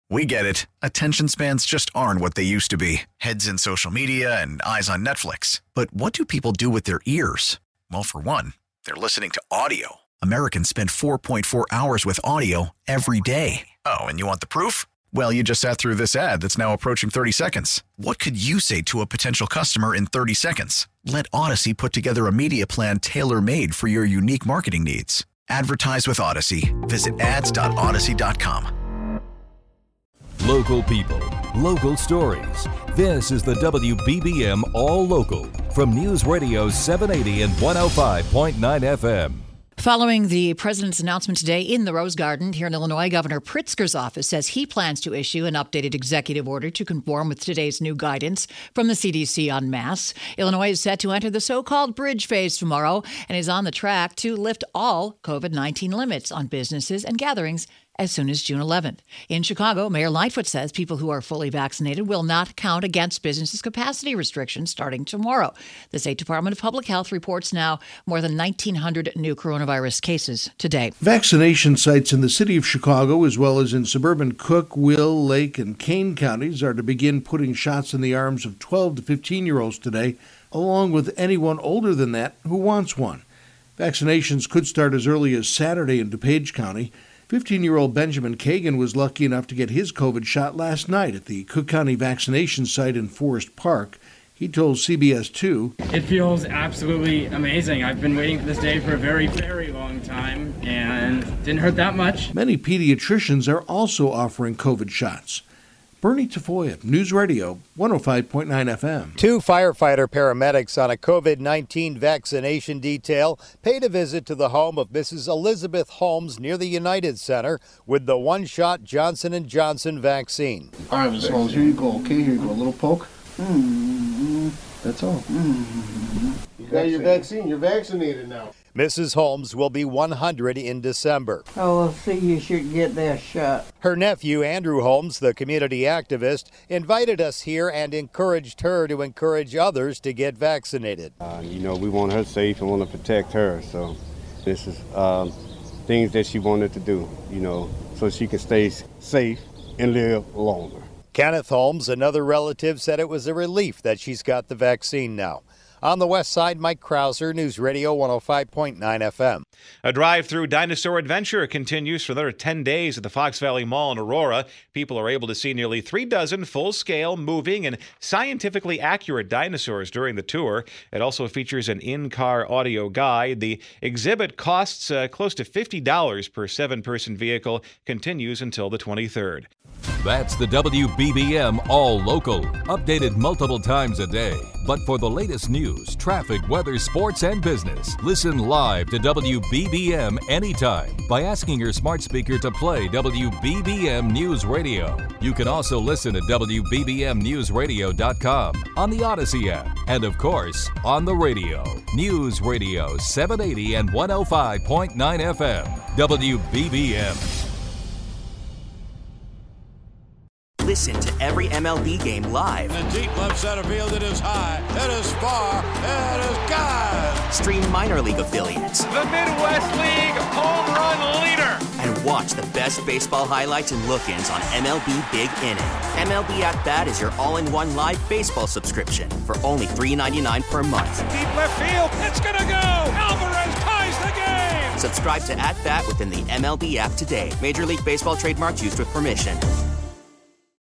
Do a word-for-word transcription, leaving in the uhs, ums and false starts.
We get it. Attention spans just aren't what they used to be. Heads in social media and eyes on Netflix. But what do people do with their ears? Well, for one, they're listening to audio. Americans spend four point four hours with audio every day. Oh, and you want the proof? Well, you just sat through this ad that's now approaching thirty seconds. What could you say to a potential customer in thirty seconds? Let Odyssey put together a media plan tailor-made for your unique marketing needs. Advertise with Odyssey. Visit ads dot odyssey dot com. Local people, local stories. This is the W B B M All Local from News Radio seven eighty and one oh five point nine F M. Following the president's announcement today in the Rose Garden here in Illinois, Governor Pritzker's office says he plans to issue an updated executive order to conform with today's new guidance from the C D C on masks. Illinois is set to enter the so-called bridge phase tomorrow and is on the track to lift all COVID nineteen limits on businesses and gatherings as soon as June eleventh. In Chicago, Mayor Lightfoot says people who are fully vaccinated will not count against businesses' capacity restrictions starting tomorrow. The State Department of Public Health reports now more than nineteen hundred new coronavirus cases today. Vaccination sites in the city of Chicago, as well as in suburban Cook, Will, Lake, and Kane counties, are to begin putting shots in the arms of twelve to fifteen-year-olds today, along with anyone older than that who wants one. Vaccinations could start as early as Saturday in DuPage County. fifteen-year-old Benjamin Kagan was lucky enough to get his COVID shot last night at the Cook County vaccination site in Forest Park. He told C B S two, "It feels absolutely amazing. I've been waiting for this day for a very, very long time, and it didn't hurt that much." Many pediatricians are also offering COVID shots. Bernie Tafoya, News Radio, one oh five point nine F M. Two firefighter paramedics on a COVID nineteen vaccination detail paid a visit to the home of Missus Elizabeth Holmes near the United Center with the one-shot Johnson and Johnson vaccine. All right, Miz Holmes, here you go, okay? Here you go, a little poke. Mm-hmm. That's all. Mm-hmm. You got your vaccine. You're vaccinated now. Missus Holmes will be one hundred in December. Oh, well, see, you should get that shot. Her nephew, Andrew Holmes, the community activist, invited us here and encouraged her to encourage others to get vaccinated. Uh, you know, we want her safe and want to protect her, so this is um, things that she wanted to do, you know, so she can stay safe and live longer. Kenneth Holmes, another relative, said it was a relief that she's got the vaccine now. On the west side, Mike Krauser, News Radio one oh five point nine F M. A drive-through dinosaur adventure continues for another ten days at the Fox Valley Mall in Aurora. People are able to see nearly three dozen full-scale, moving, and scientifically accurate dinosaurs during the tour. It also features an in-car audio guide. The exhibit costs uh, close to fifty dollars per seven-person vehicle, continues until the twenty-third. That's the W B B M All Local, updated multiple times a day. But for the latest news, traffic, weather, sports, and business, listen live to W B B M anytime by asking your smart speaker to play W B B M News Radio. You can also listen at W B B M news radio dot com, on the Odyssey app, and of course, on the radio. News Radio seven eighty and one oh five point nine F M, W B B M. Listen to every M L B game live. In the deep left center field, it is high, it is far, it is gone. Stream minor league affiliates. The Midwest League home run leader. And watch the best baseball highlights and look-ins on M L B Big Inning. M L B At Bat is your all-in-one live baseball subscription for only three ninety-nine per month. Deep left field, it's gonna go. Alvarez ties the game. Subscribe to At Bat within the M L B app today. Major League Baseball trademarks used with permission.